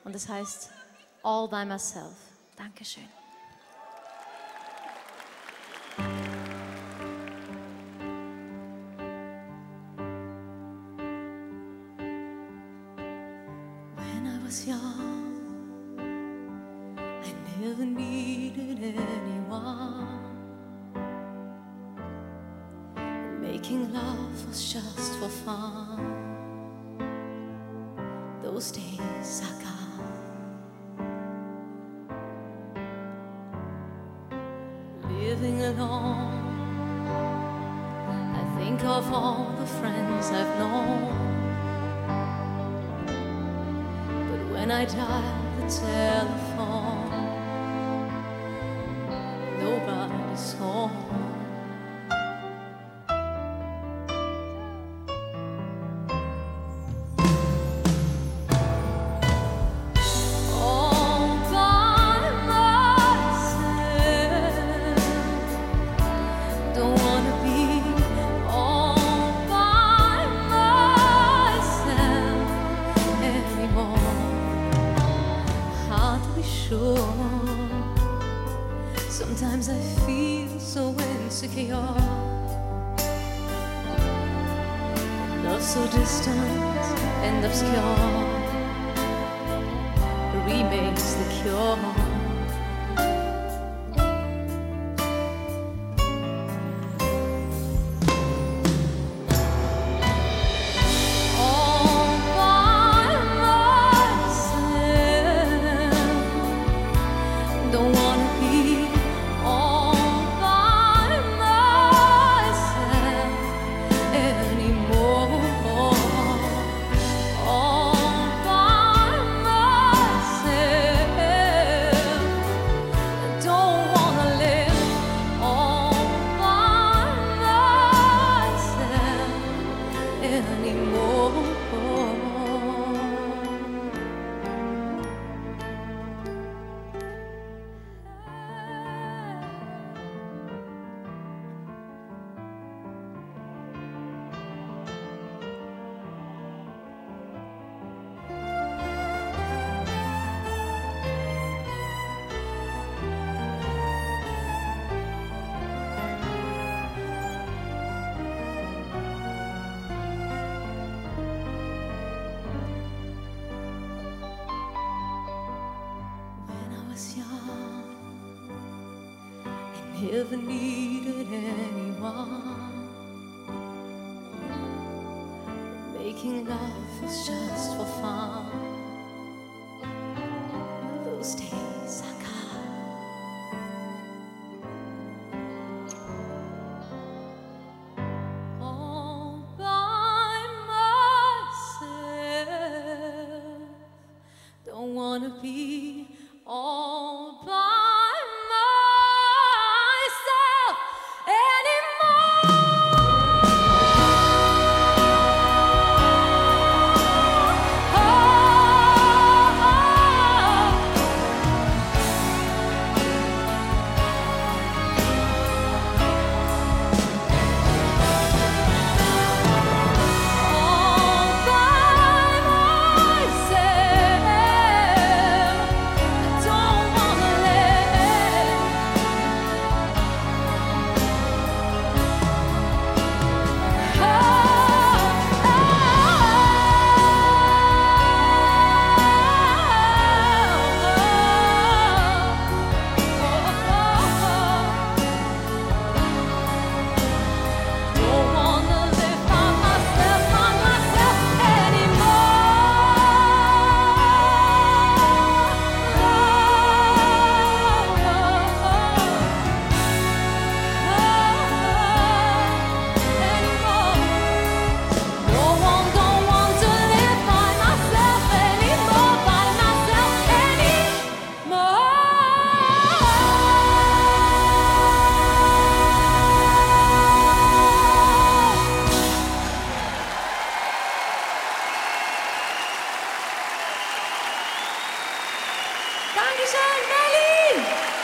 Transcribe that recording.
und es heißt All by Myself. Dankeschön. When I was young, I never needed anyone. Making love was just for fun. Those days are gone. Living alone, I think of all the friends I've known. But when I dial the telephone, nobody's home. Sometimes I feel so insecure. Love so distant and obscure remains the cure. Never needed anyone. Making love was just for fun. Those days are gone. All by myself. Don't wanna be all by Dankeschön, Berlin!